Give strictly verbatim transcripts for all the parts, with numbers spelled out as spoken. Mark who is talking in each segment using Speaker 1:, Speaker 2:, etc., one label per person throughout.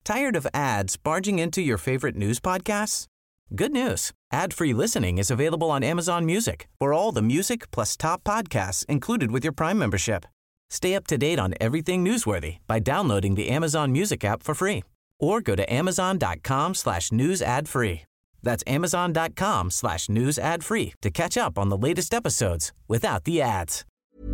Speaker 1: Tired of ads barging into your favorite news podcasts? Good news. Ad-free listening is available on Amazon Music for all the music plus top podcasts included with your Prime membership. Stay up to date on everything newsworthy by downloading the Amazon Music app for free or go to amazon.com slash news ad free. That's amazon.com slash news ad free to catch up on the latest episodes without the ads.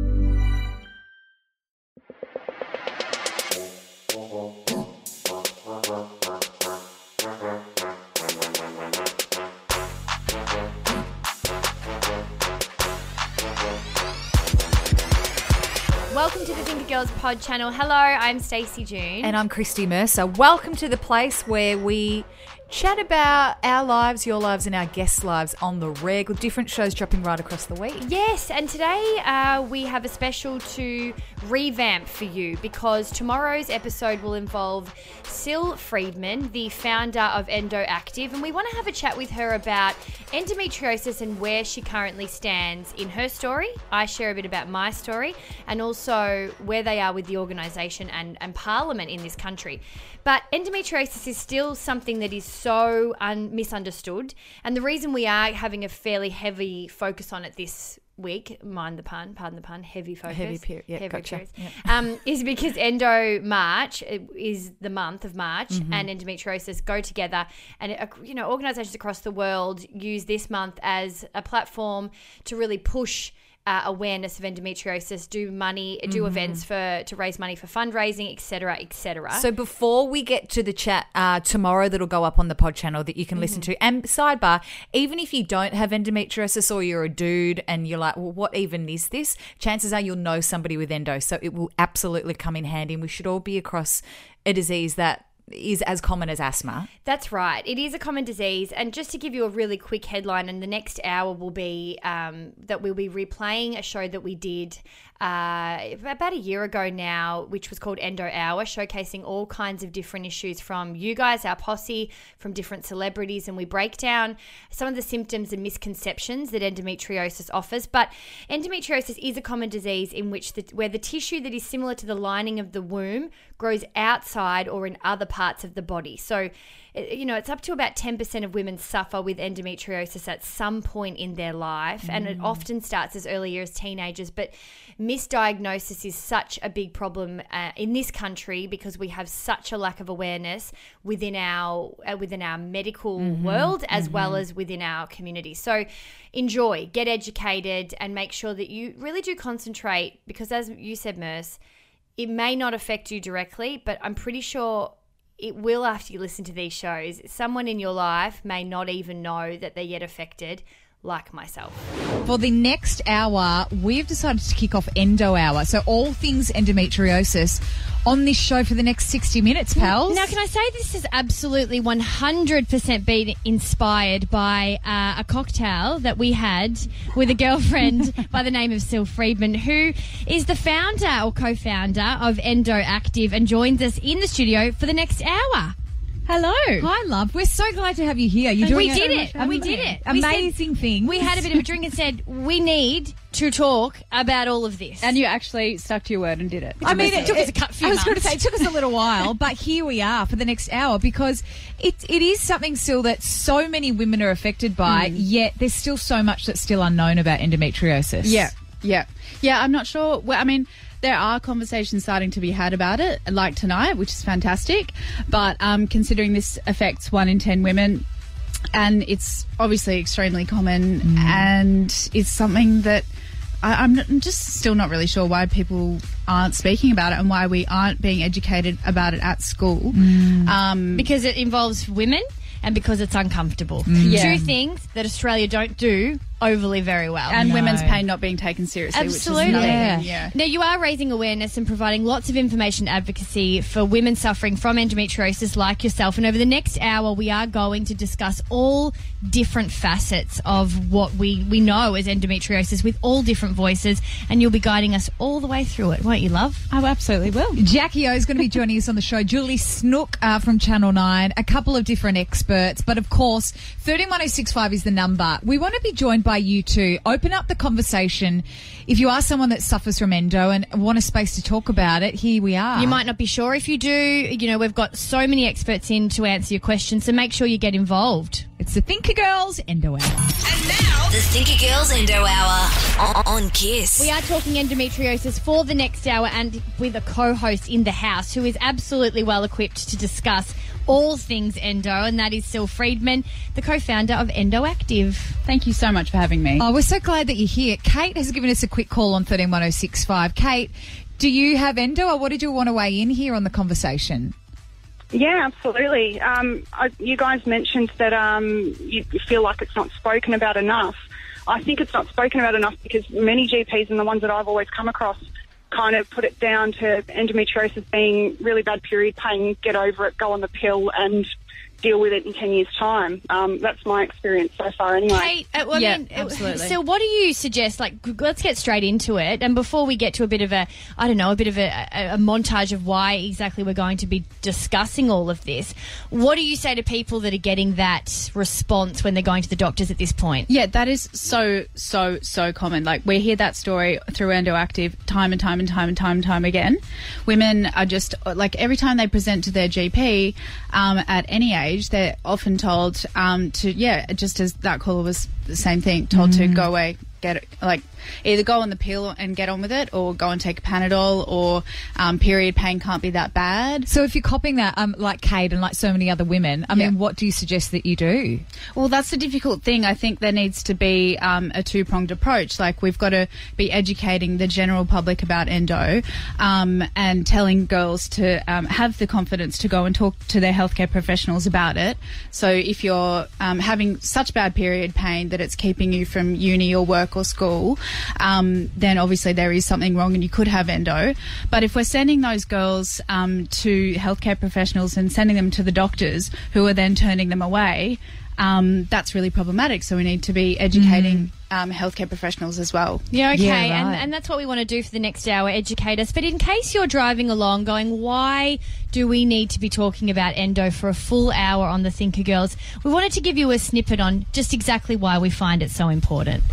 Speaker 2: Welcome to the Thinker Girls Pod channel. Hello, I'm Stacey June.
Speaker 3: And I'm Christy Mercer. Welcome to the place where we chat about our lives, your lives, and our guests' lives on the reg, with different shows dropping right across the week.
Speaker 2: Yes, and today uh, we have a special to revamp for you because tomorrow's episode will involve Sil Friedman, the founder of EndoActive, and we want to have a chat with her about endometriosis and where she currently stands in her story. I share a bit about my story and also where they are with the organisation and, and Parliament in this country. But endometriosis is still something that is so un- misunderstood. And the reason we are having a fairly heavy focus on it this week, mind the pun, pardon the pun, heavy focus.
Speaker 3: Heavy period, yeah,
Speaker 2: heavy
Speaker 3: gotcha.
Speaker 2: Periods,
Speaker 3: Yep.
Speaker 2: um, is because Endo March is the month of March mm-hmm. and endometriosis go together. And, uh, you know, organisations across the world use this month as a platform to really push Uh, awareness of endometriosis, do money, do mm-hmm. events for to raise money for fundraising, et cetera, et cetera.
Speaker 3: So before we get to the chat uh, tomorrow that'll go up on the pod channel that you can mm-hmm. listen to, and sidebar, even if you don't have endometriosis or you're a dude and you're like, well, what even is this? Chances are you'll know somebody with endo, so it will absolutely come in handy, and we should all be across a disease that is as common as asthma.
Speaker 2: That's right. It is a common disease. And just to give you a really quick headline, and the next hour will be um, that we'll be replaying a show that we did uh, about a year ago now, which was called Endo Hour, showcasing all kinds of different issues from you guys, our posse, from different celebrities. And we break down some of the symptoms and misconceptions that endometriosis offers. But endometriosis is a common disease in which the, where the tissue that is similar to the lining of the womb grows outside or in other parts of the body. So, you know, it's up to about ten percent of women suffer with endometriosis at some point in their life, mm. and it often starts as early as teenagers. But misdiagnosis is such a big problem uh, in this country because we have such a lack of awareness within our uh, within our medical mm-hmm. world as mm-hmm. well as within our community. So enjoy, get educated, and make sure that you really do concentrate because, as you said, Merce, it may not affect you directly, but I'm pretty sure it will after you listen to these shows. Someone in your life may not even know that they're yet affected, like myself.
Speaker 4: For the next hour, we've decided to kick off Endo Hour. So all things endometriosis on this show for the next sixty minutes, pals.
Speaker 2: Now, can I say this has absolutely one hundred percent been inspired by uh, a cocktail that we had with a girlfriend by the name of Sil Friedman, who is the founder or co-founder of EndoActive and joins us in the studio for the next hour. Hello.
Speaker 4: Hi, love. We're so glad to have you here. You're doing
Speaker 2: we did it.
Speaker 4: Amazing,
Speaker 2: we did it.
Speaker 4: Amazing thing.
Speaker 2: We had a bit of a drink and said, we need to talk about all of this.
Speaker 5: And you actually stuck to your word and did it.
Speaker 4: I mean,
Speaker 2: it took us a few
Speaker 4: I was
Speaker 2: months.
Speaker 4: going to say, it took us a little while, but here we are for the next hour because it it is something still that so many women are affected by, mm. yet there's still so much that's still unknown about endometriosis.
Speaker 5: Yeah, yeah. Yeah, I'm not sure. Well, I mean, there are conversations starting to be had about it, like tonight, which is fantastic. But um, considering this affects one in ten women, and it's obviously extremely common, mm. and it's something that I, I'm, not, I'm just still not really sure why people aren't speaking about it and why we aren't being educated about it at school.
Speaker 4: Mm.
Speaker 5: Um,
Speaker 2: because it involves women and because it's uncomfortable.
Speaker 4: Mm.
Speaker 2: Yeah.
Speaker 5: Yeah.
Speaker 2: Two things that Australia don't do overly very well.
Speaker 5: and
Speaker 4: No.
Speaker 5: women's pain not being taken seriously,
Speaker 2: Absolutely.
Speaker 5: which is another
Speaker 4: Yeah.
Speaker 5: thing. Yeah.
Speaker 2: Now, you are raising awareness and providing lots of information advocacy for women suffering from endometriosis like yourself. And over the next hour, we are going to discuss all different facets of what we, we know as endometriosis with all different voices. And you'll be guiding us all the way through it, won't you, love?
Speaker 5: I absolutely will.
Speaker 4: Jackie O is going to be joining us on the show. Julie Snook uh, from Channel nine, a couple of different experts. But, of course, thirteen one oh six five is the number. We want to be joined by by you to open up the conversation. If you are someone that suffers from endo and want a space to talk about it, here we are.
Speaker 2: You might not be sure if you do. You know, we've got so many experts in to answer your questions, so make sure you get involved.
Speaker 4: It's the Thinker Girls Endo Hour.
Speaker 6: And now, the Thinker Girls Endo Hour on Kiss.
Speaker 2: We are talking endometriosis for the next hour and with a co-host in the house who is absolutely well equipped to discuss all things endo, and that is Syl Friedman, the co-founder of EndoActive.
Speaker 5: Thank you so much for having me.
Speaker 4: Oh, we're so glad that you're here. Kate has given us a quick call on thirteen one oh six five. Kate, do you have endo, or what did you want to weigh in here on the conversation?
Speaker 7: Yeah, absolutely. Um, I, you guys mentioned that um, you feel like it's not spoken about enough. I think it's not spoken about enough because many G Ps, and the ones that I've always come across, kind of put it down to endometriosis being really bad period pain, get over it, go on the pill and deal with it in ten years' time. Um, that's my experience so far anyway.
Speaker 2: Kate, uh, well,
Speaker 5: Yeah,
Speaker 2: I mean,
Speaker 5: absolutely.
Speaker 2: So what do you suggest? Like, let's get straight into it. And before we get to a bit of a, I don't know, a bit of a, a, a montage of why exactly we're going to be discussing all of this, what do you say to people that are getting that response when they're going to the doctors at this point?
Speaker 5: Yeah, that is so, so, so common. Like, we hear that story through EndoActive time and time and time and time and time again. Women are just, like, every time they present to their G P um, at any age, they're often told um, to, yeah, just as that caller was the same thing, told mm. to go away, get it, like, either go on the pill and get on with it, or go and take a Panadol, or um, period pain can't be that bad.
Speaker 4: So if you're copying that, um, like Kate and like so many other women, I
Speaker 5: Yeah.
Speaker 4: mean, what do you suggest that you do?
Speaker 5: Well, that's the difficult thing. I think there needs to be um, a two-pronged approach. Like, we've got to be educating the general public about endo um, and telling girls to um, have the confidence to go and talk to their healthcare professionals about it. So if you're um, having such bad period pain that it's keeping you from uni or work or school, um, then obviously there is something wrong and you could have endo. But if we're sending those girls um, to healthcare professionals and sending them to the doctors who are then turning them away, um, that's really problematic. So we need to be educating mm. um, healthcare professionals as well.
Speaker 2: Yeah, okay.
Speaker 4: Yeah, right.
Speaker 2: and, and that's what we want to do for the next hour, educate us. But in case you're driving along going, why do we need to be talking about endo for a full hour on the Thinker Girls? We wanted to give you a snippet on just exactly why we find it so important.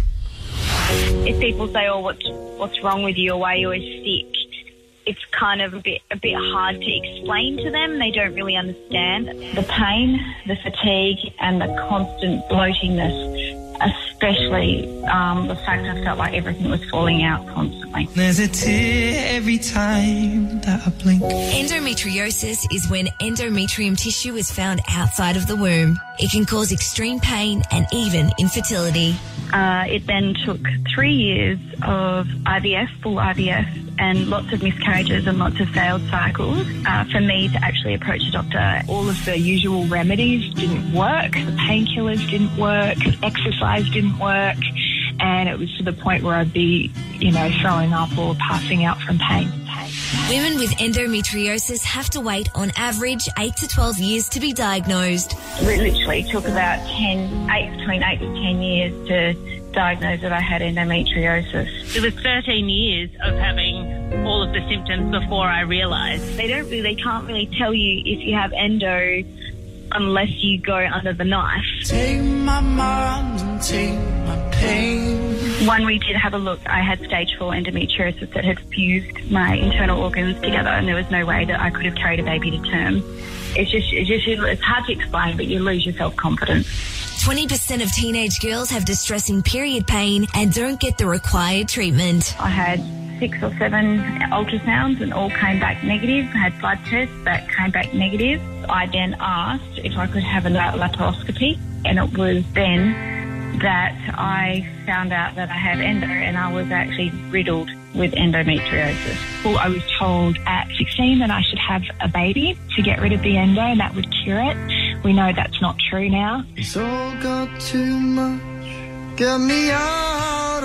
Speaker 8: If people say, oh, what's, what's wrong with you, or why are you always sick, it's kind of a bit a bit hard to explain to them. They don't really understand the pain, the fatigue, and the constant bloatingness, especially um, the fact I felt like everything was falling out constantly.
Speaker 9: There's a tear every time that I blink.
Speaker 6: Endometriosis is when endometrium tissue is found outside of the womb. It can cause extreme pain and even infertility.
Speaker 8: Uh, it then took three years of I V F, full I V F, and lots of miscarriages and lots of failed cycles uh, for me to actually approach a doctor.
Speaker 10: All of the usual remedies didn't work. The painkillers didn't work. Exercise didn't work. And it was to the point where I'd be, you know, throwing up or passing out from pain. pain.
Speaker 6: Women with endometriosis have to wait on average eight to twelve years to be diagnosed.
Speaker 8: It literally took about ten, eight, between eight to ten years to diagnose that I had endometriosis.
Speaker 11: It was thirteen years of having all of the symptoms before I realised.
Speaker 8: They don't really, they can't really tell you if you have endo unless you go under the knife.
Speaker 9: Take my mind and take my pain.
Speaker 8: When we did have a look, I had stage four endometriosis that had fused my internal organs together, and there was no way that I could have carried a baby to term. It's just, it's just, it's hard to explain, but you lose your self-confidence.
Speaker 6: twenty percent of teenage girls have distressing period pain and don't get the required treatment.
Speaker 8: I had six or seven ultrasounds and all came back negative. I had blood tests that came back negative. I then asked if I could have a laparoscopy, and it was then that I found out that I had endo, and I was actually riddled with endometriosis.
Speaker 10: Well, I was told at sixteen that I should have a baby to get rid of the endo and that would cure it. We know that's not true now.
Speaker 9: It's all got too much. Get me out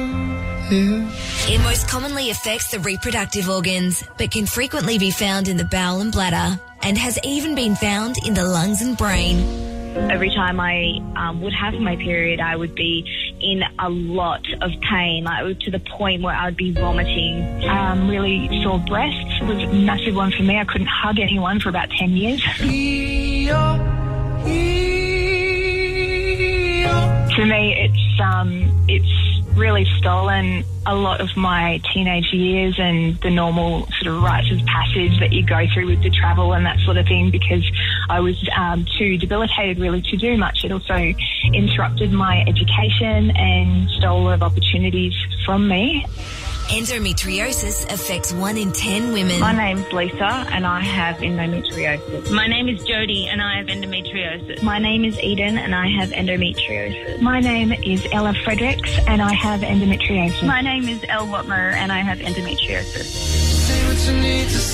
Speaker 9: of here.
Speaker 6: It most commonly affects the reproductive organs, but can frequently be found in the bowel and bladder, and has even been found in the lungs and brain.
Speaker 8: Every time I um, would have my period, I would be in a lot of pain, like to the point where I would be vomiting.
Speaker 10: Um, really sore breasts was a massive one for me. I couldn't hug anyone for about ten years. For me, it's it's um, it's really stolen a lot of my teenage years and the normal sort of rites of passage that you go through with the travel and that sort of thing, because I was um, too debilitated really to do much. It also interrupted my education and stole a lot of opportunities from me.
Speaker 6: Endometriosis affects one in ten women.
Speaker 8: My name's Lisa and I have endometriosis.
Speaker 11: My name is Jodie and I have endometriosis.
Speaker 8: My name is Eden and I have endometriosis.
Speaker 10: My name is Ella Fredericks and I have endometriosis.
Speaker 8: My name is Elle Watmer and I have endometriosis.
Speaker 9: Say what you need to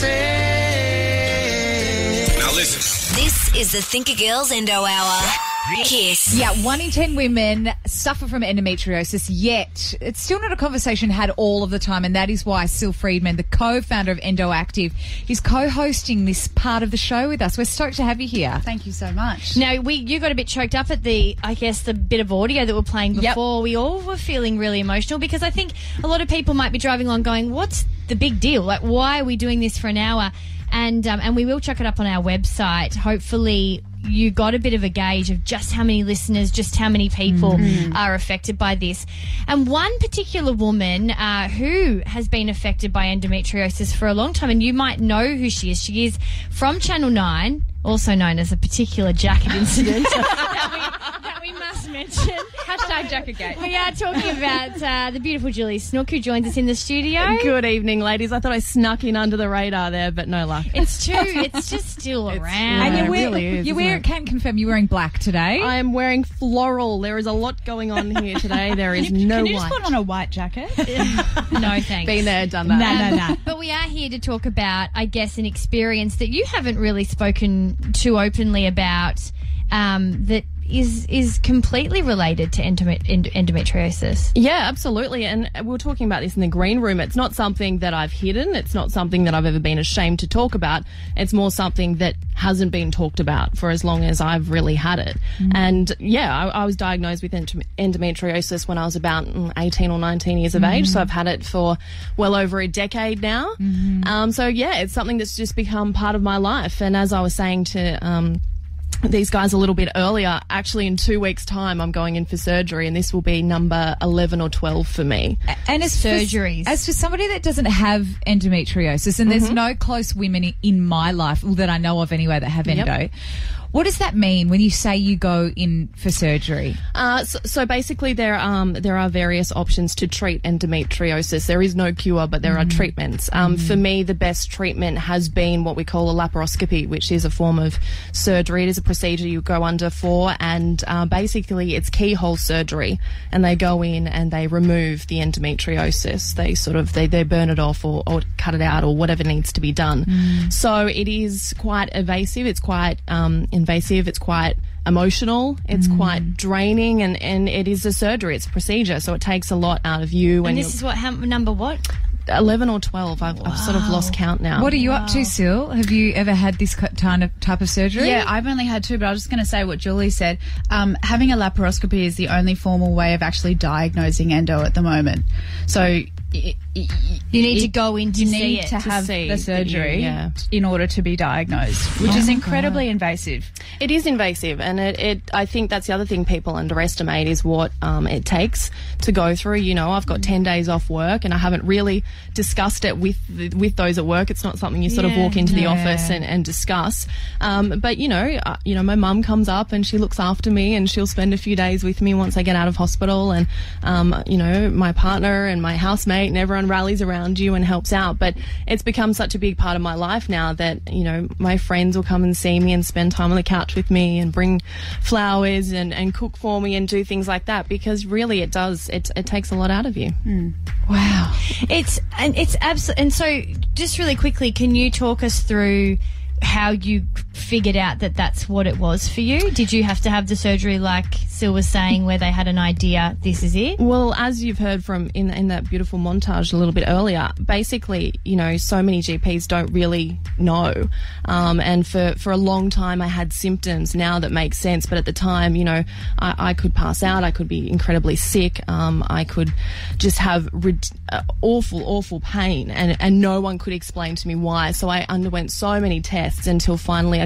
Speaker 9: say.
Speaker 12: Now listen.
Speaker 6: This is the Thinker Girls Endo Hour. Kiss.
Speaker 3: Yeah, one in ten women suffer from endometriosis, yet it's still not a conversation had all of the time, and that is why Sil Friedman, the co-founder of EndoActive, is co-hosting this part of the show with us. We're stoked to have you here.
Speaker 5: Thank you so much.
Speaker 2: Now, we you got a bit choked up at the, I guess, the bit of audio that we're playing before.
Speaker 3: Yep.
Speaker 2: We all were feeling really emotional because I think a lot of people might be driving along going, what's the big deal? Like, why are we doing this for an hour? And um, and we will chuck it up on our website. Hopefully you got a bit of a gauge of just how many listeners, just how many people mm. are affected by this. And one particular woman uh, who has been affected by endometriosis for a long time, and you might know who she is. She is from Channel nine, also known as a particular jacket incident that, we, that we must mention.
Speaker 5: Hashtag JacketGate.
Speaker 2: We are talking about uh, the beautiful Julie Snook, who joins us in the studio.
Speaker 13: Good evening, ladies. I thought I snuck in under the radar there, but no luck.
Speaker 2: It's true. It's just still around.
Speaker 3: And you
Speaker 13: it
Speaker 3: wear,
Speaker 13: really is,
Speaker 3: you
Speaker 13: isn't
Speaker 3: wear,
Speaker 13: it?
Speaker 3: can confirm you're wearing black today.
Speaker 13: I am wearing floral. There is a lot going on here today. There is
Speaker 5: Can you,
Speaker 13: no
Speaker 5: can you
Speaker 13: white.
Speaker 5: just put on a white jacket?
Speaker 2: No, thanks.
Speaker 13: Been there, done that.
Speaker 3: No, no, no.
Speaker 2: But we are here to talk about, I guess, an experience that you haven't really spoken too openly about, um, that is is completely related to endome- end- endometriosis.
Speaker 13: Yeah, absolutely. And we were talking about this in the green room. It's not something that I've hidden. It's not something that I've ever been ashamed to talk about. It's more something that hasn't been talked about for as long as I've really had it. Mm. And yeah, I, I was diagnosed with ent- endometriosis when I was about eighteen or nineteen years of mm. age. So I've had it for well over a decade now. Mm-hmm. Um, so yeah, it's something that's just become part of my life. And as I was saying to um, these guys a little bit earlier, actually in two weeks' time I'm going in for surgery, and this will be number eleven or twelve for me.
Speaker 3: And as
Speaker 2: surgeries.
Speaker 3: For, as for somebody that doesn't have endometriosis, and there's mm-hmm. no close women in my life that I know of anyway that have endo, yep. What does that mean when you say you go in for surgery?
Speaker 13: Uh, so, so basically there, um, there are various options to treat endometriosis. There is no cure, but there mm. are treatments. Um, mm. For me, the best treatment has been what we call a laparoscopy, which is a form of surgery. It is a procedure you go under for, and uh, basically it's keyhole surgery, and they go in and they remove the endometriosis. They sort of, they, they burn it off or, or cut it out or whatever needs to be done. Mm. So it is quite invasive. It's quite um, invasive. It's quite emotional. It's mm. quite draining, and, and it is a surgery. It's a procedure, so it takes a lot out of you.
Speaker 2: And this is what, how, number what?
Speaker 13: eleven or twelve. I've, wow. I've sort of lost count now.
Speaker 3: What are you
Speaker 2: wow.
Speaker 3: up to, Sil? Have you ever had this kind of type of surgery?
Speaker 5: Yeah, I've only had two, but I was just going to say what Julie said. Um, having a laparoscopy is the only formal way of actually diagnosing endo at the moment. So It, it,
Speaker 2: you need
Speaker 5: it,
Speaker 2: to go in to
Speaker 5: you
Speaker 2: see
Speaker 5: need
Speaker 2: it.
Speaker 5: to have
Speaker 13: see
Speaker 5: the surgery
Speaker 13: you, yeah.
Speaker 5: in order to be diagnosed, which
Speaker 13: oh
Speaker 5: is incredibly
Speaker 13: God.
Speaker 5: invasive.
Speaker 13: It is invasive, and it, it I think that's the other thing people underestimate is what um, it takes to go through. You know, I've got ten days off work, and I haven't really discussed it with with those at work. It's not something you sort yeah, of walk into yeah. the office and, and discuss. Um, but you know, uh, you know, my mum comes up and she looks after me, and she'll spend a few days with me once I get out of hospital, and um, you know, my partner and my housemate and everyone rallies around you and helps out. But it's become such a big part of my life now that, you know, my friends will come and see me and spend time on the couch with me and bring flowers and, and cook for me and do things like that, because really it does, it, it takes a lot out of you.
Speaker 2: Mm. Wow. It's, and it's absolutely, and so just really quickly, can you talk us through how you figured out that that's what it was for you? Did you have to have the surgery like Sil was saying, where they had an idea, this is it?
Speaker 13: Well, as you've heard from in in that beautiful montage a little bit earlier, basically, you know, so many G Ps don't really know. Um, and for, for a long time I had symptoms now that make sense, but at the time, you know, I, I could pass out, I could be incredibly sick, um, I could just have rid- uh, awful, awful pain, and, and no one could explain to me why. So I underwent so many tests until finally I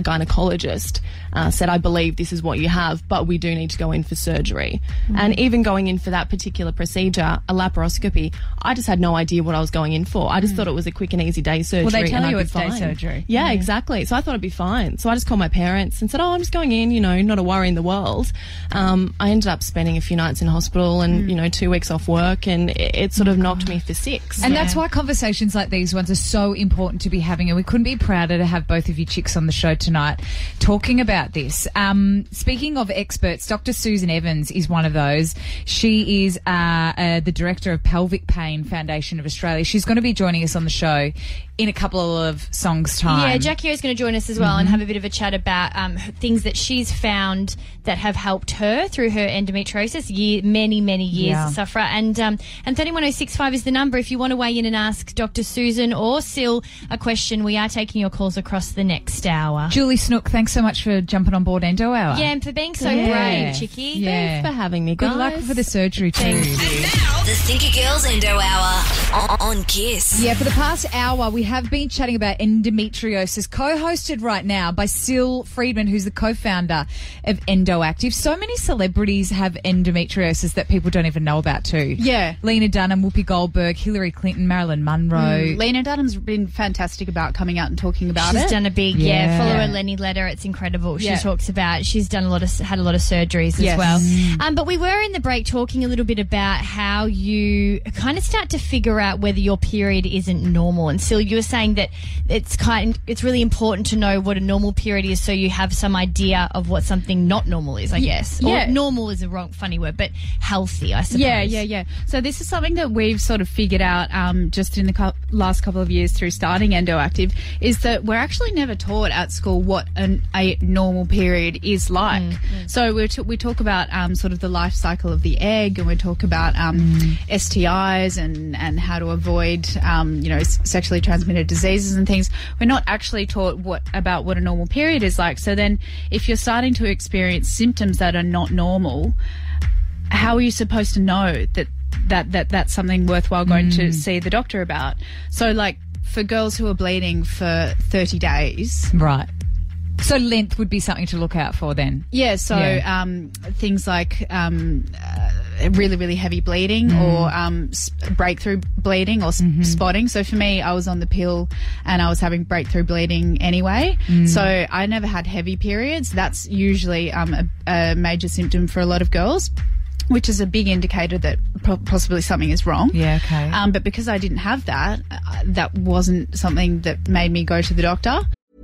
Speaker 13: gynecologist uh, said, I believe this is what you have, but we do need to go in for surgery. Mm. And even going in for that particular procedure, a laparoscopy, I just had no idea what I was going in for. I just mm. thought it was a quick and easy day surgery.
Speaker 4: Well, they tell
Speaker 13: and
Speaker 4: you
Speaker 13: I'd
Speaker 4: it's
Speaker 13: be
Speaker 4: day
Speaker 13: fine.
Speaker 4: surgery.
Speaker 13: Yeah,
Speaker 4: Yeah.
Speaker 13: exactly. So I thought I'd be fine. So I just called my parents and said, oh, I'm just going in, you know, not a worry in the world. Um, I ended up spending a few nights in hospital and, mm. you know, two weeks off work, and it, it sort of knocked me for six.
Speaker 4: And
Speaker 13: yeah.
Speaker 4: that's why conversations like these ones are so important to be having, and we couldn't be prouder to have both of you chicks on the show tonight talking about this. Um, speaking of experts, Doctor Susan Evans is one of those. She is uh, uh, the director of Pelvic Pain Foundation of Australia. She's going to be joining us on the show in a couple of songs' time.
Speaker 2: Yeah, Jackie is going to join us as well mm-hmm. and have a bit of a chat about um, things that she's found that have helped her through her endometriosis, year, many, many years
Speaker 4: Yeah.
Speaker 2: of sufferer. And um, and three one oh six five is the number if you want to weigh in and ask Doctor Susan or Sil a question. We are taking your calls across the next hour.
Speaker 4: Julie Snook, thanks so much for jumping on board Endo Hour.
Speaker 2: Yeah, and for being so
Speaker 4: Yeah.
Speaker 2: brave, Chicky.
Speaker 4: Yeah.
Speaker 13: Thanks for having me,
Speaker 4: Good
Speaker 13: guys.
Speaker 4: luck for the surgery too.
Speaker 6: The Thinky Girls Endo Hour on, on Kiss.
Speaker 4: Yeah, for the past hour, we have been chatting about endometriosis, co-hosted right now by Sil Friedman, who's the co-founder of EndoActive. So many celebrities have endometriosis that people don't even know about too.
Speaker 5: Yeah.
Speaker 4: Lena Dunham, Whoopi Goldberg, Hillary Clinton, Marilyn Monroe.
Speaker 5: Mm, Lena Dunham's been fantastic about coming out and talking about
Speaker 2: She's
Speaker 5: it.
Speaker 2: done a big, yeah.
Speaker 4: Yeah.
Speaker 2: follow her Lenny letter. It's incredible. She
Speaker 5: Yeah.
Speaker 2: talks about, she's done a lot of, had a lot of surgeries as
Speaker 5: Yes.
Speaker 2: well.
Speaker 4: Mm.
Speaker 2: Um, but we were in the break talking a little bit about how you kind of start to figure out whether your period isn't normal. And Sil, you were saying that it's kind, it's really important to know what a normal period is so you have some idea of what something not normal is, I guess.
Speaker 5: yeah.
Speaker 2: Or normal is a wrong, funny word, but healthy, I suppose.
Speaker 5: Yeah, yeah, yeah. So this is something that we've sort of figured out um, just in the co- last couple of years through starting EndoActive, is that we're actually never taught at school what an, a normal period is like.
Speaker 2: Mm, mm.
Speaker 5: So we t- we talk about um, sort of the life cycle of the egg, and we talk about um,
Speaker 4: Mm.
Speaker 5: S T Is and, and how to avoid um, you know s- sexually transmitted diseases and things. We're not actually taught what about what a normal period is like. So then, if you're starting to experience symptoms that are not normal, how are you supposed to know that that, that that's something worthwhile going
Speaker 4: Mm.
Speaker 5: to see the doctor about? So, like, for girls who are bleeding for thirty days.
Speaker 4: Right. So length would be something to look out for then.
Speaker 5: Yeah, so
Speaker 4: Yeah.
Speaker 5: Um, things like um, uh, really, really heavy bleeding
Speaker 4: Mm.
Speaker 5: or um, s- breakthrough bleeding or s-
Speaker 4: Mm-hmm.
Speaker 5: spotting. So for me, I was on the pill and I was having breakthrough bleeding anyway.
Speaker 4: Mm.
Speaker 5: So I never had heavy periods. That's usually um, a, a major symptom for a lot of girls, which is a big indicator that po- possibly something is wrong.
Speaker 4: Yeah, okay.
Speaker 5: Um, but because I didn't have that, uh, that wasn't something that made me go to the doctor.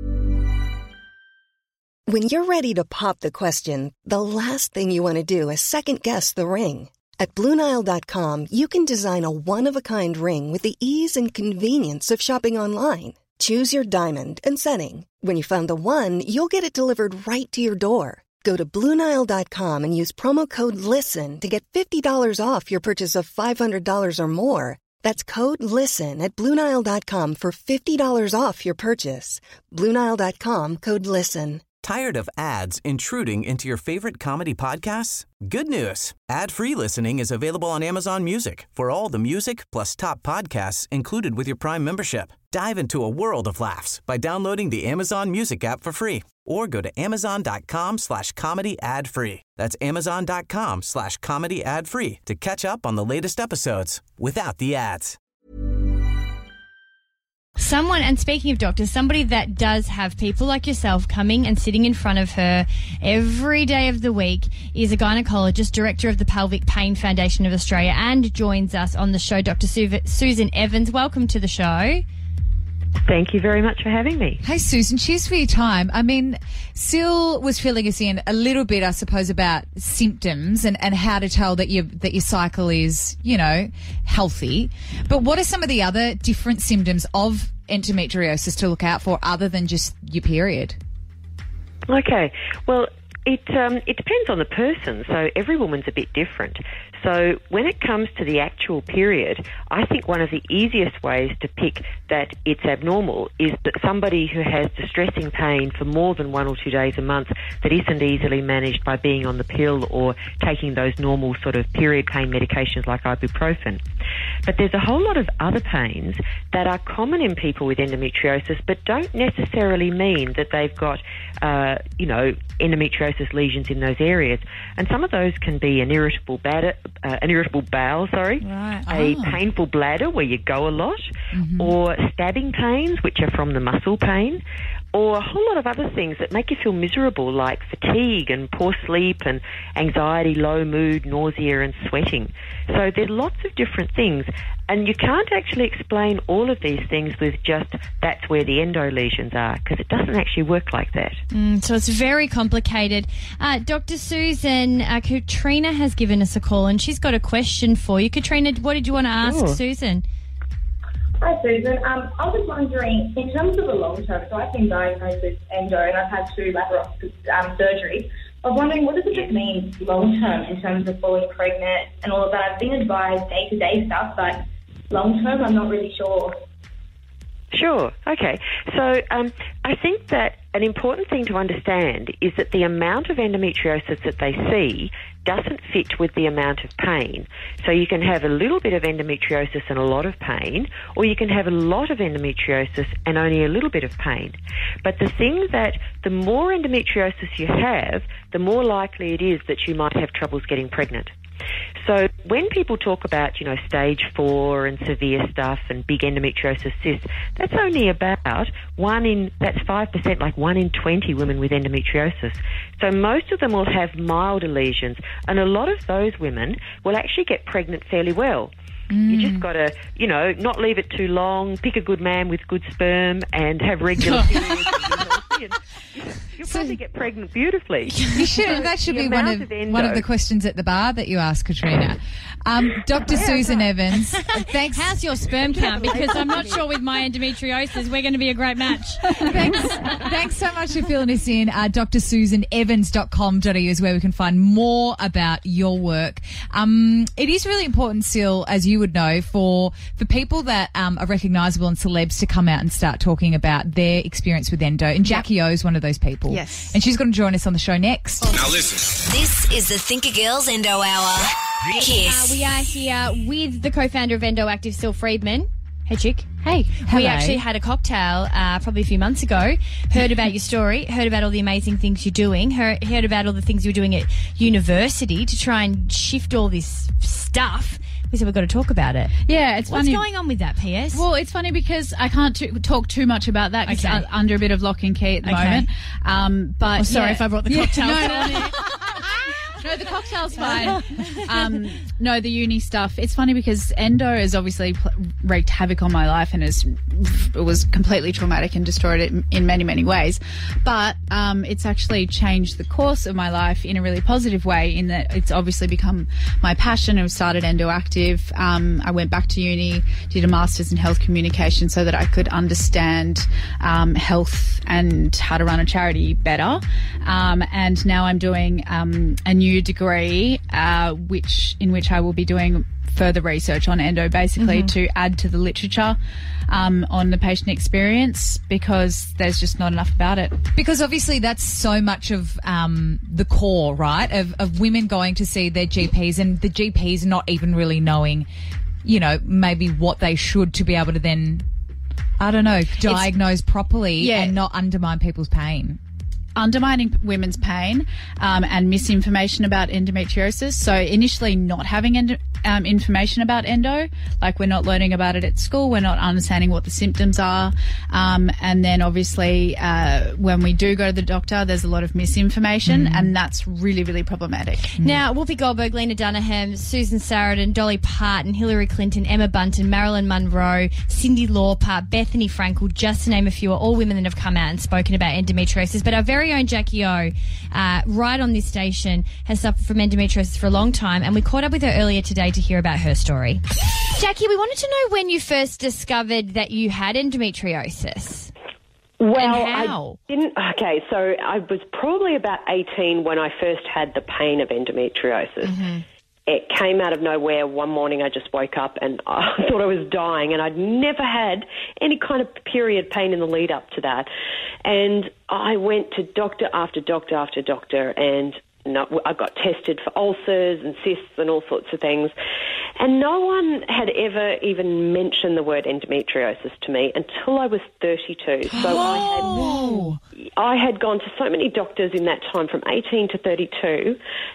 Speaker 12: When you're ready to pop the question, the last thing you want to do is second-guess the ring. At Blue Nile dot com, you can design a one-of-a-kind ring with the ease and convenience of shopping online. Choose your diamond and setting. When you find the one, you'll get it delivered right to your door. Go to Blue Nile dot com and use promo code LISTEN to get fifty dollars off your purchase of five hundred dollars or more. That's code LISTEN at Blue Nile dot com for fifty dollars off your purchase. Blue Nile dot com, code LISTEN.
Speaker 1: Tired of ads intruding into your favorite comedy podcasts? Good news. Ad-free listening is available on Amazon Music for all the music plus top podcasts included with your Prime membership. Dive into a world of laughs by downloading the Amazon Music app for free or go to amazon.com slash comedy ad-free. That's amazon.com slash comedy ad-free to catch up on the latest episodes without the ads.
Speaker 2: Someone, and speaking of doctors, somebody that does have people like yourself coming and sitting in front of her every day of the week is a gynecologist, director of the Pelvic Pain Foundation of Australia, and joins us on the show, Doctor Su- Susan Evans. Welcome to the show.
Speaker 14: Thank you very much for having me.
Speaker 4: Hey, Susan, cheers for your time. I mean, Sil was filling us in a little bit, I suppose, about symptoms and, and how to tell that your that your cycle is, you know, healthy. But what are some of the other different symptoms of endometriosis to look out for other than just your period?
Speaker 14: Okay. Well, It um, it depends on the person, so every woman's a bit different. So when it comes to the actual period, I think one of the easiest ways to pick that it's abnormal is that somebody who has distressing pain for more than one or two days a month that isn't easily managed by being on the pill or taking those normal sort of period pain medications like ibuprofen. But there's a whole lot of other pains that are common in people with endometriosis but don't necessarily mean that they've got, uh, you know, endometriosis lesions in those areas. And some of those can be an irritable bladder, uh, an irritable bowel, sorry,
Speaker 3: right.
Speaker 14: a
Speaker 3: oh.
Speaker 14: painful bladder where you go a lot, mm-hmm. or stabbing pains, which are from the muscle pain, or a whole lot of other things that make you feel miserable, like fatigue and poor sleep and anxiety, low mood, nausea and sweating. So there's lots of different things, and you can't actually explain all of these things with just that's where the endo lesions are, because it doesn't actually work like that.
Speaker 2: Mm, so it's very complicated. Uh, Doctor Susan, uh, Katrina has given us a call, and she's got a question for you. Katrina, what did you want to ask
Speaker 14: Sure.
Speaker 2: Susan?
Speaker 15: Hi, Susan. Um, I was wondering, in terms of the long term, so I've been diagnosed with endo and I've had two laparoscopy um, surgeries. I was wondering, what does it just mean long term in terms of falling pregnant and all of that? I've been advised day-to-day stuff, but long term, I'm not really sure.
Speaker 14: Sure. Okay. So um, I think that an important thing to understand is that the amount of endometriosis that they see doesn't fit with the amount of pain. So you can have a little bit of endometriosis and a lot of pain, or you can have a lot of endometriosis and only a little bit of pain. But the thing that the more endometriosis you have, the more likely it is that you might have troubles getting pregnant. So when people talk about, you know, stage four and severe stuff and big endometriosis cysts, that's only about one in, that's five percent, like one in twenty women with endometriosis. So most of them will have milder lesions, and a lot of those women will actually get pregnant fairly well. Mm. You just got to, you know, not leave it too long, pick a good man with good sperm and have regular periods. And you'll
Speaker 3: So-
Speaker 14: probably get pregnant beautifully.
Speaker 3: You should, that should
Speaker 14: The
Speaker 3: be one
Speaker 14: amount
Speaker 3: of,
Speaker 14: endo-
Speaker 3: one of the questions at the bar that you ask, Katrina. Um, Doctor Susan Evans, thanks.
Speaker 2: How's your sperm count? Because I'm not sure with my endometriosis we're going to be a great match.
Speaker 3: Thanks, thanks so much for filling us in. Uh, d r susan evans dot com dot a u is where we can find more about your work. Um, it is really important, Sil, as you would know, for for people that um, are recognisable and celebs to come out and start talking about their experience with endo. And Jackie O is one of those people.
Speaker 6: Yes.
Speaker 3: And she's going to join us on the show next.
Speaker 6: Now listen. This is the Thinker Girls Endo Hour. Kiss.
Speaker 2: Uh, we are here with the co-founder of Endo Active, Sil Friedman. Hey, chick.
Speaker 3: Hey.
Speaker 2: We
Speaker 3: Hello.
Speaker 2: actually had a cocktail uh, probably a few months ago, heard about your story, heard about all the amazing things you're doing, heard, heard about all the things you're doing at university to try and shift all this stuff. We said we've got to talk about it.
Speaker 5: Yeah, it's
Speaker 2: What's
Speaker 5: funny.
Speaker 2: going on with that, P S?
Speaker 5: Well, it's funny because I can't t- talk too much about that because
Speaker 2: Okay.
Speaker 5: I'm under a bit of lock and key at the
Speaker 2: Okay.
Speaker 5: moment. Um, but
Speaker 2: Oh, sorry
Speaker 5: yeah.
Speaker 2: if I brought the
Speaker 5: Yeah,
Speaker 2: cocktail.
Speaker 5: no, no, no. No, the cocktail's fine. Um, no, the uni stuff. It's funny because endo has obviously pl- wreaked havoc on my life and has, it was completely traumatic and destroyed it in, in many, many ways. But um, it's actually changed the course of my life in a really positive way in that it's obviously become my passion. I started Endo Active. Um, I went back to uni, did a master's in health communication so that I could understand um, health and how to run a charity better. Um, and now I'm doing um, a new degree, uh, which in which I will be doing further research on endo, basically
Speaker 3: Mm-hmm.
Speaker 5: to add to the literature um, on the patient experience because there's just not enough about it.
Speaker 3: Because obviously that's so much of um, the core, right, of, of women going to see their G Ps and the G Ps not even really knowing, you know, maybe what they should to be able to then, I don't know, diagnose properly
Speaker 5: Yeah.
Speaker 3: and not undermine people's pain.
Speaker 5: Undermining women's pain um, and misinformation about endometriosis. So initially not having endo- um, information about endo, like we're not learning about it at school, we're not understanding what the symptoms are. Um, and then obviously uh, when we do go to the doctor, there's a lot of misinformation
Speaker 2: Mm.
Speaker 5: and that's really, really problematic.
Speaker 2: Now, Whoopi Goldberg, Lena Dunham, Susan Sarandon, Dolly Parton, Hillary Clinton, Emma Bunton, Marilyn Monroe, Cyndi Lauper, Bethany Frankel, just to name a few, are all women that have come out and spoken about endometriosis. But our very own Jackie O, uh, right on this station, has suffered from endometriosis for a long time, and we caught up with her earlier today to hear about her story. Jackie, we wanted to know when you first discovered that you had endometriosis.
Speaker 16: Well,
Speaker 2: And how?
Speaker 16: I didn't. Okay, so I was probably about eighteen when I first had the pain of endometriosis.
Speaker 2: Mm-hmm.
Speaker 16: It came out of nowhere. One morning I just woke up and I thought I was dying, and I'd never had any kind of period pain in the lead up to that. And I went to doctor after doctor after doctor, and no, I got tested for ulcers and cysts and all sorts of things. And no one had ever even mentioned the word endometriosis to me until I was thirty-two. So I had, I had gone to so many doctors in that time from eighteen to thirty-two,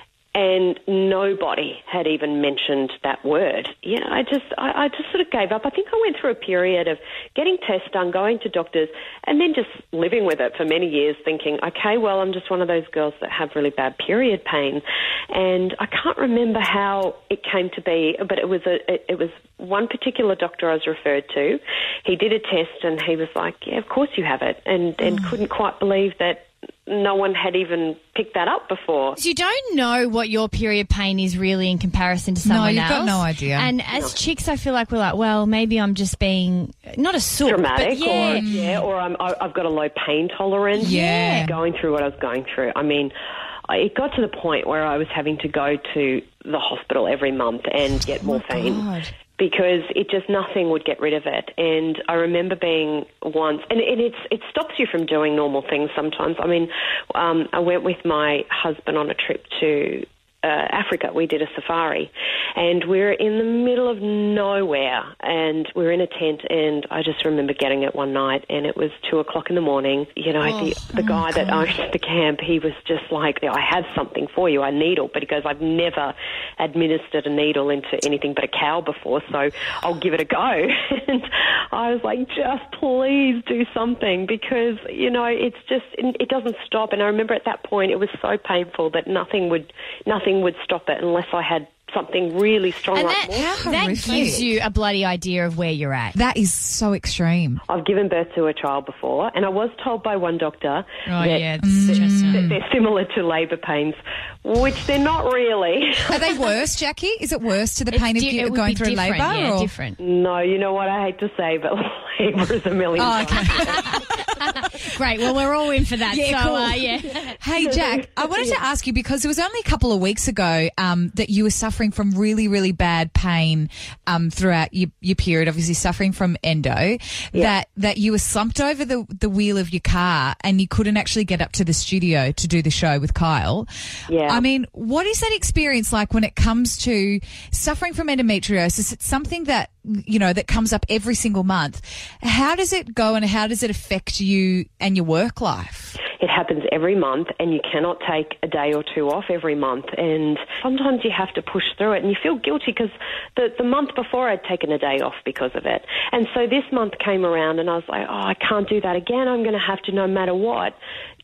Speaker 16: and nobody had even mentioned that word. You know, I just, I, I just sort of gave up. I think I went through a period of getting tests done, going to doctors, and then just living with it for many years, thinking, okay, well, I'm just one of those girls that have really bad period pain. And I can't remember how it came to be, but it was a, it, it was one particular doctor I was referred to. He did a test, and he was like, yeah, of course you have it, and, and
Speaker 2: Mm.
Speaker 16: couldn't quite believe that no one had even picked that up before.
Speaker 2: So you don't know what your period pain is really in comparison to
Speaker 3: No,
Speaker 2: someone
Speaker 3: you've
Speaker 2: else.
Speaker 3: got no idea.
Speaker 2: And as chicks, I feel like we're like, well, maybe I'm just being not a sook,
Speaker 16: Dramatic,
Speaker 2: but yeah.
Speaker 16: or yeah, or I'm, I- I've got a low pain tolerance.
Speaker 2: Yeah.
Speaker 16: Going through what I was going through, I mean, I- it got to the point where I was having to go to the hospital every month and get morphine.
Speaker 2: God.
Speaker 16: Because it just, nothing would get rid of it. And I remember being once, and, and it's, it stops you from doing normal things sometimes. I mean, um, I went with my husband on a trip to uh, Africa. We did a safari, and we were in the middle of nowhere, and we were in a tent, and I just remember getting it one night, and it was two o'clock in the morning. You know,
Speaker 2: Oh,
Speaker 16: the, the guy that owned the camp, he was just like, I have something for you, a needle, but he goes, I've never administered a needle into anything but a cow before, so I'll give it a go. And I was like, just please do something, because, you know, it's just, it doesn't stop. And I remember at that point it was so painful that nothing would, nothing would stop it unless I had something really strong
Speaker 2: And
Speaker 16: like
Speaker 2: that,
Speaker 16: morphine.
Speaker 2: that gives you a bloody idea of where you're at.
Speaker 3: That is so extreme.
Speaker 16: I've given birth to a child before, and I was told by one doctor
Speaker 2: Oh,
Speaker 16: that,
Speaker 2: yeah, it's just,
Speaker 16: that
Speaker 2: um,
Speaker 16: they're similar to labour pains, which they're not really.
Speaker 3: Are they worse, Jackie? Is it worse to the
Speaker 2: It's
Speaker 3: pain of
Speaker 2: di-
Speaker 3: you
Speaker 2: it would
Speaker 3: going
Speaker 2: be
Speaker 3: through
Speaker 2: different,
Speaker 3: labour?
Speaker 2: yeah,
Speaker 3: or?
Speaker 2: different.
Speaker 16: No, you know what, I hate to say, but labour is a million
Speaker 3: Oh,
Speaker 16: times.
Speaker 2: Great. Well, we're all in for that.
Speaker 3: Yeah,
Speaker 2: so,
Speaker 3: cool.
Speaker 2: uh, yeah.
Speaker 3: Hey, Jack, I wanted to ask you, because it was only a couple of weeks ago um, that you were suffering from really, really bad pain um, throughout your, your period, obviously suffering from endo, that, that you were slumped over the, the wheel of your car and you couldn't actually get up to the studio to do the show with Kyle.
Speaker 16: Yeah.
Speaker 3: I mean, what is that experience like when it comes to suffering from endometriosis? It's something that, you know, that comes up every single month. How does it go, and how does it affect you and your work life?
Speaker 16: It happens every month, and you cannot take a day or two off every month. And sometimes you have to push through it, and you feel guilty because the, the month before I'd taken a day off because of it. And so this month came around, and I was like, oh, I can't do that again. I'm going to have to, no matter what,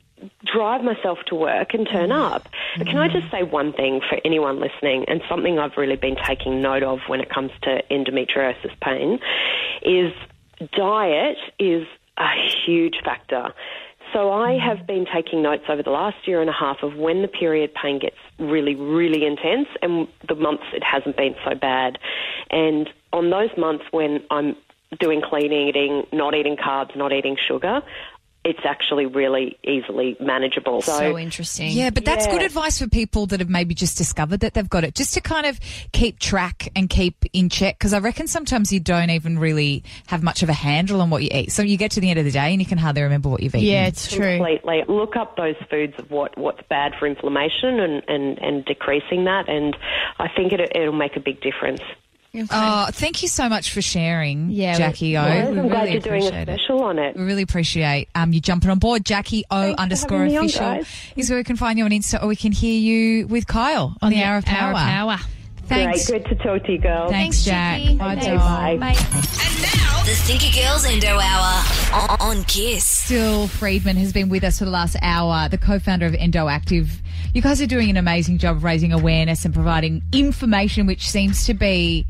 Speaker 16: drive myself to work and turn up. But can I just say one thing for anyone listening, and something I've really been taking note of when it comes to endometriosis pain, is diet is a huge factor. So I have been taking notes over the last year and a half of when the period pain gets really, really intense, and the months it hasn't been so bad. And on those months when I'm doing clean eating, not eating carbs, not eating sugar, it's actually really easily manageable. So,
Speaker 2: So interesting.
Speaker 3: Yeah, but that's
Speaker 16: Yeah.
Speaker 3: good advice for people that have maybe just discovered that they've got it, just to kind of keep track and keep in check, because I reckon sometimes you don't even really have much of a handle on what you eat. So you get to the end of the day and you can hardly remember what you've eaten.
Speaker 2: Yeah, it's true.
Speaker 16: Completely. Look up those foods of what, what's bad for inflammation and, and, and decreasing that, and I think it, it'll make a big difference.
Speaker 3: Oh, thank you so much for sharing,
Speaker 2: Yeah,
Speaker 3: Jackie O.
Speaker 16: Yes,
Speaker 3: we
Speaker 16: I'm glad
Speaker 3: really
Speaker 16: you're doing a
Speaker 3: appreciate it.
Speaker 16: special on it.
Speaker 3: We really appreciate um, you jumping on board. Jackie O
Speaker 16: Thanks for
Speaker 3: underscore
Speaker 16: having me on,
Speaker 3: official
Speaker 16: guys.
Speaker 3: is where we can find you on Insta, or we can hear you with Kyle on, the Hour of Power.
Speaker 2: Hour of Power.
Speaker 3: Thanks.
Speaker 16: Great. Good to talk to you, girls.
Speaker 3: Thanks, Jack.
Speaker 2: Jackie.
Speaker 3: Bye,
Speaker 2: Thanks.
Speaker 3: doll.
Speaker 16: Bye.
Speaker 2: Bye.
Speaker 6: The Stinky Girls Endo Hour on, on Kiss.
Speaker 3: Sil Friedman has been with us for the last hour, the co-founder of Endo Active. You guys are doing an amazing job of raising awareness and providing information, which seems to be,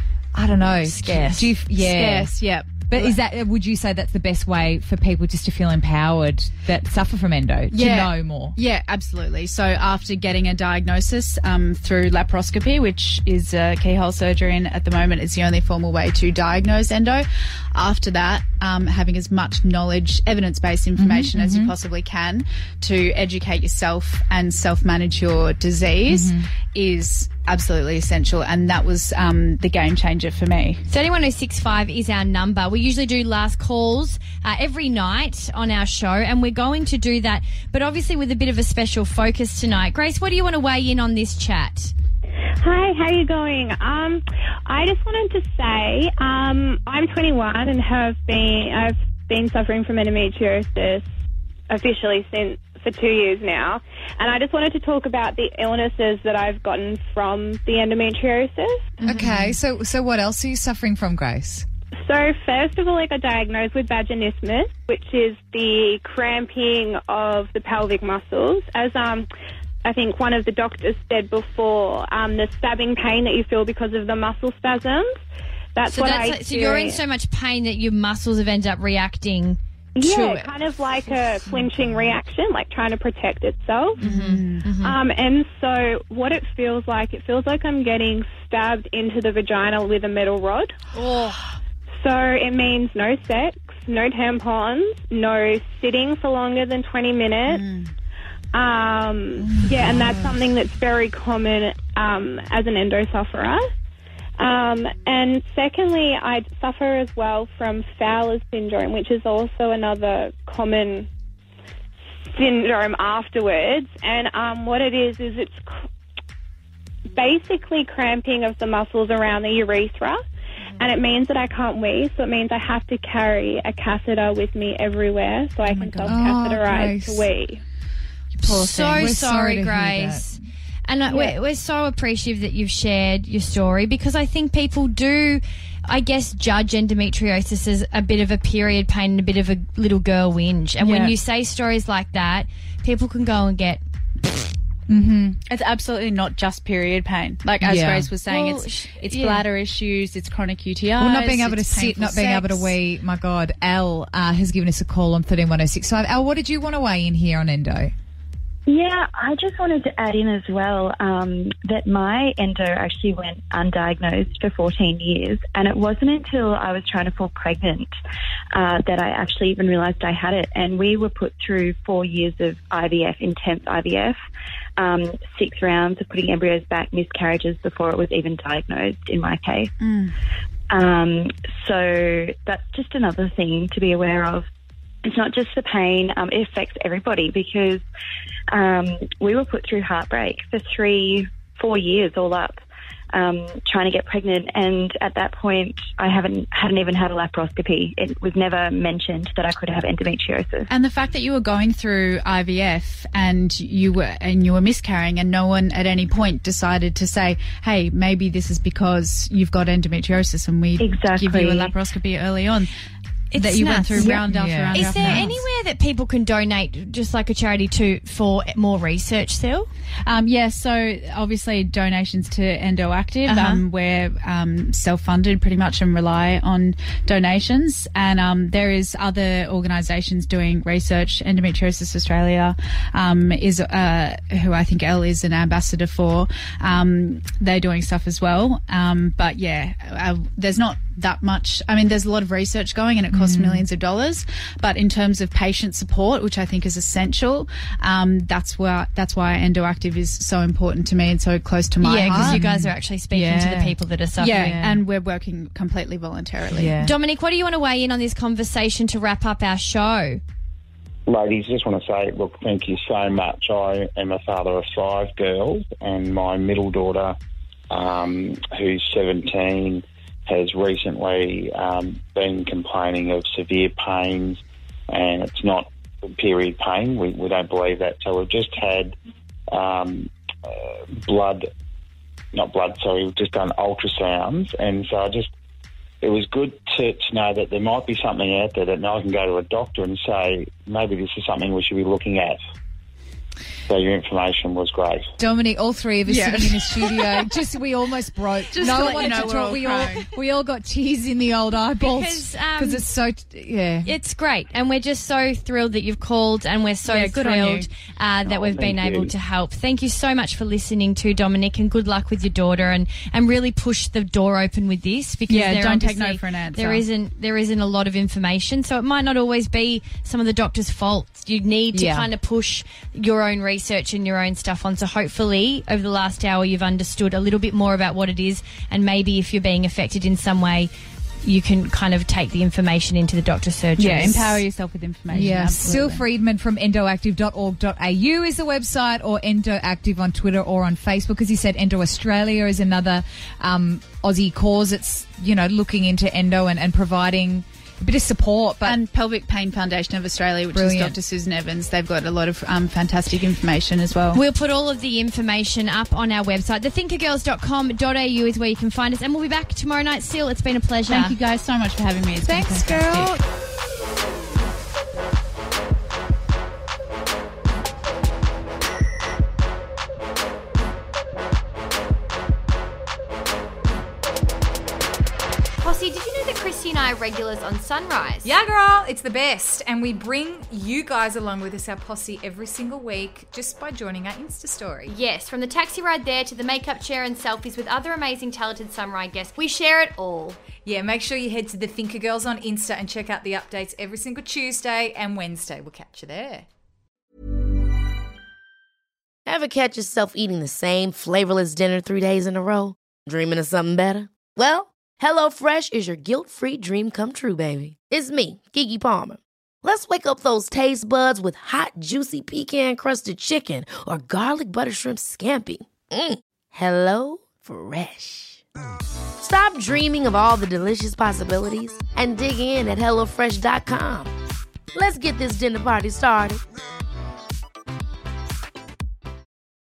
Speaker 3: I don't know,
Speaker 2: Scarce.
Speaker 3: Do you, yeah.
Speaker 5: Scarce, yeah.
Speaker 3: But is that, would you say that's the best way for people just to feel empowered that suffer from endo,
Speaker 5: Yeah.
Speaker 3: to know more?
Speaker 5: Yeah, absolutely. So after getting a diagnosis um, through laparoscopy, which is uh, keyhole surgery, and at the moment it's the only formal way to diagnose endo, after that, um, having as much knowledge, evidence-based information
Speaker 4: Mhm,
Speaker 5: as you
Speaker 4: mhm.
Speaker 5: possibly can to educate yourself and self-manage your disease
Speaker 4: Mhm.
Speaker 5: is absolutely essential, and that was um, the game changer for me.
Speaker 2: three one oh six five is our number. We usually do last calls uh, every night on our show, and we're going to do that, but obviously with a bit of a special focus tonight. Grace, what do you want to weigh in on this chat?
Speaker 17: Hi, how are you going? Um, I just wanted to say um, I'm twenty-one and have been I've been suffering from endometriosis officially since for two years now, and I just wanted to talk about the illnesses that I've gotten from the endometriosis.
Speaker 3: Okay, so so what else are you suffering from, Grace?
Speaker 17: So first of all, I got diagnosed with vaginismus, which is the cramping of the pelvic muscles. As um, I think one of the doctors said before, um, the stabbing pain that you feel because of the muscle spasms. That's
Speaker 2: So,
Speaker 17: what
Speaker 2: that's
Speaker 17: I
Speaker 2: like, so you're in
Speaker 17: experience.
Speaker 2: so much pain that your muscles have ended up reacting to
Speaker 17: Yeah,
Speaker 2: it.
Speaker 17: kind of like a flinching reaction, like trying to protect itself.
Speaker 2: Mm-hmm.
Speaker 17: Um, and so what it feels like, it feels like I'm getting stabbed into the vagina with a metal rod.
Speaker 2: Oh.
Speaker 17: So it means no sex, no tampons, no sitting for longer than twenty minutes. Um, yeah, and that's something that's very common um, as an endo sufferer. Um, and secondly, I suffer as well from Fowler's syndrome, which is also another common syndrome afterwards. And um, what it is, is it's c- basically cramping of the muscles around the urethra. And it means that I can't wee, so it means I have to carry a catheter with me everywhere so I can self-catheterize
Speaker 2: Oh,
Speaker 17: to wee.
Speaker 2: so
Speaker 17: thing. We're
Speaker 2: sorry,
Speaker 17: sorry to hear
Speaker 2: Grace. And uh,
Speaker 17: Yeah.
Speaker 2: we're, we're so appreciative that you've shared your story, because I think people do, I guess, judge endometriosis as a bit of a period pain and a bit of a little girl whinge. And
Speaker 5: Yeah.
Speaker 2: when you say stories like that, people can go and get...
Speaker 5: Mm-hmm. It's absolutely not just period pain. Like as
Speaker 3: Yeah.
Speaker 5: Grace was saying,
Speaker 2: Well,
Speaker 5: it's
Speaker 2: sh-
Speaker 5: it's
Speaker 2: yeah.
Speaker 5: bladder issues, it's chronic U T Is.
Speaker 3: Well, not being able to
Speaker 5: it's
Speaker 3: sit,
Speaker 5: painful
Speaker 3: not being able to
Speaker 5: sex.
Speaker 3: wee. My God, Al uh, has given us a call on thirteen one oh six five. Al, what did you want to weigh in here on endo?
Speaker 18: Yeah, I just wanted to add in as well um, that my endo actually went undiagnosed for fourteen years, and it wasn't until I was trying to fall pregnant uh, that I actually even realised I had it. And we were put through four years of I V F, intense I V F, um, six rounds of putting embryos back, miscarriages before it was even diagnosed in my case. Um, so that's just another thing to be aware of. It's not just the pain, um, it affects everybody, because um, we were put through heartbreak for three, four years all up, um, trying to get pregnant. And at that point, I haven't hadn't even had a laparoscopy. It was never mentioned that I could have endometriosis.
Speaker 5: And the fact that you were going through I V F and you were and you were miscarrying, and no one at any point decided to say, "Hey, maybe this is because you've got endometriosis, and we
Speaker 18: Exactly.
Speaker 5: give you a laparoscopy early on."
Speaker 2: It's
Speaker 5: that you went
Speaker 2: nuts.
Speaker 5: through
Speaker 2: Yeah.
Speaker 5: round after
Speaker 3: Yeah.
Speaker 5: round
Speaker 2: Is
Speaker 5: after
Speaker 2: there
Speaker 5: round.
Speaker 2: anywhere that people can donate, just like a charity, to for more research still?
Speaker 5: Um, yeah, so obviously donations to EndoActive.
Speaker 2: Uh-huh.
Speaker 5: Um, we're um, self-funded pretty much and rely on donations. And um, there is other organisations doing research. Endometriosis Australia um, is uh, who I think Elle is an ambassador for. Um, they're doing stuff as well. Um, but yeah, uh, there's not that much. I mean, there's a lot of research going, and it costs millions of dollars. But in terms of patient support, which I think is essential, um, that's why that's why EndoActive is so important to me and so close to my
Speaker 2: Yeah,
Speaker 5: heart.
Speaker 2: because you guys are actually speaking to the
Speaker 5: Yeah.
Speaker 2: people that are suffering.
Speaker 5: Yeah, and we're working completely voluntarily.
Speaker 2: Dominic, what do you want to weigh in on this conversation to wrap up our show?
Speaker 19: Ladies, just want to say, look, thank you so much. I am a father of five girls, and my middle daughter, um, who's seventeen, has recently um, been complaining of severe pains, and it's not period pain. We, we don't believe that. So we've just had um, uh, blood, not blood, sorry, we've just done ultrasounds, and so I just, it was good to, to know that there might be something out there that now I can go to a doctor and say, maybe this is something we should be looking at. So your information was great.
Speaker 4: Dominic, all three of us
Speaker 5: Yeah.
Speaker 4: sitting in the studio, just we almost broke.
Speaker 5: Just
Speaker 4: no
Speaker 5: to
Speaker 4: one
Speaker 5: let you
Speaker 4: wanted
Speaker 5: know
Speaker 4: to
Speaker 5: we're
Speaker 4: talk.
Speaker 5: all
Speaker 4: We all
Speaker 5: crying.
Speaker 4: we all got tears in the old eyeballs
Speaker 2: Because, um,
Speaker 4: it's so yeah.
Speaker 2: It's great, and we're just so thrilled that you've called, and we're so
Speaker 5: Yeah, good on
Speaker 2: thrilled
Speaker 5: you.
Speaker 2: uh, that
Speaker 19: Oh,
Speaker 2: we've been
Speaker 19: thank
Speaker 2: able
Speaker 19: you.
Speaker 2: to help. Thank you so much for listening to Dominic, and good luck with your daughter, and, and really push the door open with this because
Speaker 5: Yeah,
Speaker 2: there
Speaker 5: don't take no
Speaker 2: obviously-
Speaker 5: for an answer.
Speaker 2: There isn't there isn't a lot of information, so it might not always be some of the doctor's fault. You need to
Speaker 4: Yeah.
Speaker 2: kind of push your own research and your own stuff on. So hopefully, over the last hour, you've understood a little bit more about what it is, and maybe if you're being affected in some way, you can kind of take the information into the doctor's surgery.
Speaker 5: Yeah, empower yourself with information.
Speaker 4: Yeah, Sil
Speaker 5: absolutely.
Speaker 4: Friedman from endoactive dot org dot a u is the website, or Endoactive on Twitter or on Facebook. As you said, Endo Australia is another um, Aussie cause that's, you know, looking into endo and, and providing a bit of support. But
Speaker 5: And Pelvic Pain Foundation of Australia, which
Speaker 4: Brilliant.
Speaker 5: is Doctor Susan Evans. They've got a lot of um, fantastic information as well.
Speaker 2: We'll put all of the information up on our website. the thinker girls dot com dot a u is where you can find us. And we'll be back tomorrow night. Sil, it's been a pleasure.
Speaker 5: Thank you guys so much for having me. It's been
Speaker 2: Thanks,
Speaker 5: fantastic.
Speaker 2: girl. Posse, did you know that Christy and I are regulars on Sunrise?
Speaker 3: Yeah, girl, it's the best. And we bring you guys along with us, our posse, every single week just by joining our Insta story.
Speaker 2: Yes, from the taxi ride there to the makeup chair and selfies with other amazing, talented Sunrise guests, we share it all.
Speaker 3: Yeah, make sure you head to the Thinker Girls on Insta and check out the updates every single Tuesday and Wednesday. We'll catch you there.
Speaker 20: Ever catch yourself eating the same flavorless dinner three days in a row? Dreaming of something better? Well, HelloFresh is your guilt-free dream come true, baby. It's me, Keke Palmer. Let's wake up those taste buds with hot, juicy pecan-crusted chicken or garlic butter shrimp scampi. Mm. Hello Fresh. Stop dreaming of all the delicious possibilities and dig in at hello fresh dot com. Let's get this dinner party started.